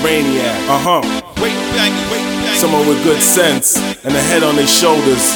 brainiac. Someone with good sense and a head on their shoulders.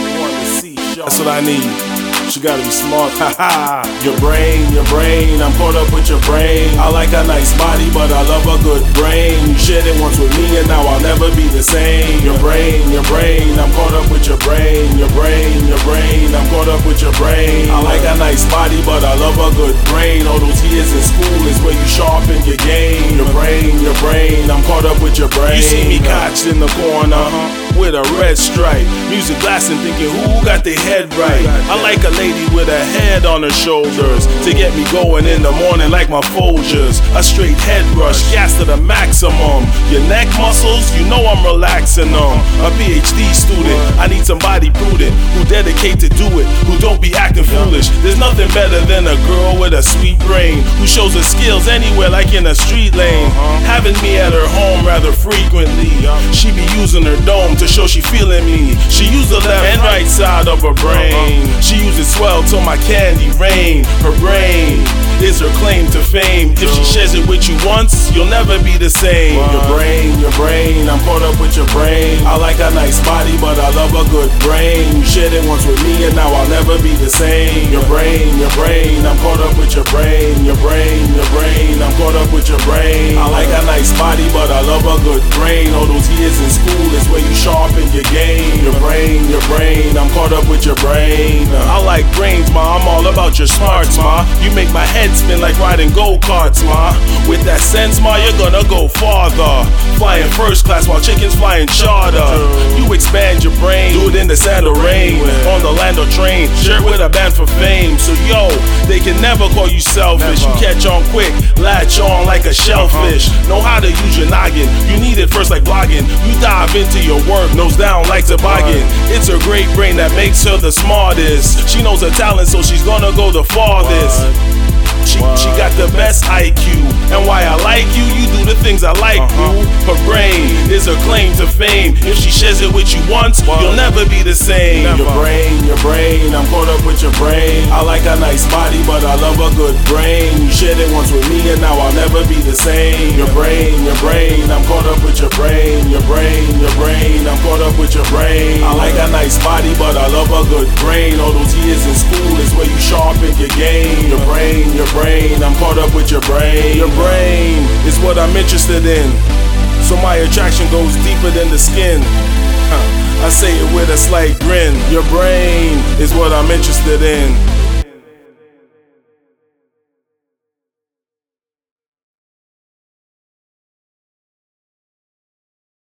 That's what I need. She gotta be smart, haha. Your brain, I'm caught up with your brain. I like a nice body, but I love a good brain. You shared it once with me and now I'll never be the same. Your brain, I'm caught up with your brain. Your brain, I'm caught up with your brain. I like a nice body, but I love a good brain. All those years in school is where you sharpen your game. Your brain, I'm caught up with your brain. You see me couched in the corner with a red stripe, music blasting, thinking who got their head right. I like a lady with a head on her shoulders to get me going in the morning like my Folgers. A straight head rush, gas to the maximum. Your neck muscles, you know I'm relaxing them. A PhD student, I need somebody prudent who dedicate to do it, who don't be acting foolish. There's nothing better than a girl with a sweet brain who shows her skills anywhere like in a street lane. Having me at her home rather frequently. She be using her dome to show she feeling me. She use the left and right side of her brain. She uses swell till my candy rain. Her brain is her claim to fame. If she shares it with you once, you'll never be the same. Your brain, I'm caught up with your brain. I like a nice body, but I love a good brain. You shared it once with me and now I'll never be the same. Your brain, I'm caught up with your brain. Your brain, I'm caught up with your brain. I like a nice body, but I love a good brain. All those years in school is where you sharpen your game. Your brain, I'm caught up with your brain. I like brains, ma, I'm all about your smarts, ma. You make my head spin like riding go-karts, ma. With that sense, ma, you're gonna go farther. Flying first class while chickens flying charter. You expand your brain, do it in the sand or rain. On the land or train, share it with a band for fame. So yo, they can never call you selfish. You catch on quick, latch on like a shellfish. Know how to use your noggin, you need it first like blogging. You dive into your work, nose down like toboggan. It's her great brain that makes her the smartest. She knows her talent, so she's gonna go the farthest. She got the best IQ, and why I like you, you do the things I like, boo. Her brain is her claim to fame. If she shares it with you once, you'll never be the same. Your brain, I'm caught up with your brain. I like a nice body, but I love a good brain. You shared it once with me and now I'll never be the same. Your brain, I'm caught up with your brain. Your brain, I'm caught up with your brain. I like a nice body, but I love a good brain. All those years in school is where you sharpen your game. Your brain, I'm caught up with your brain. Your brain is what I'm interested in, so my attraction goes deeper than the skin. I say it with a slight grin. Your brain is what I'm interested in.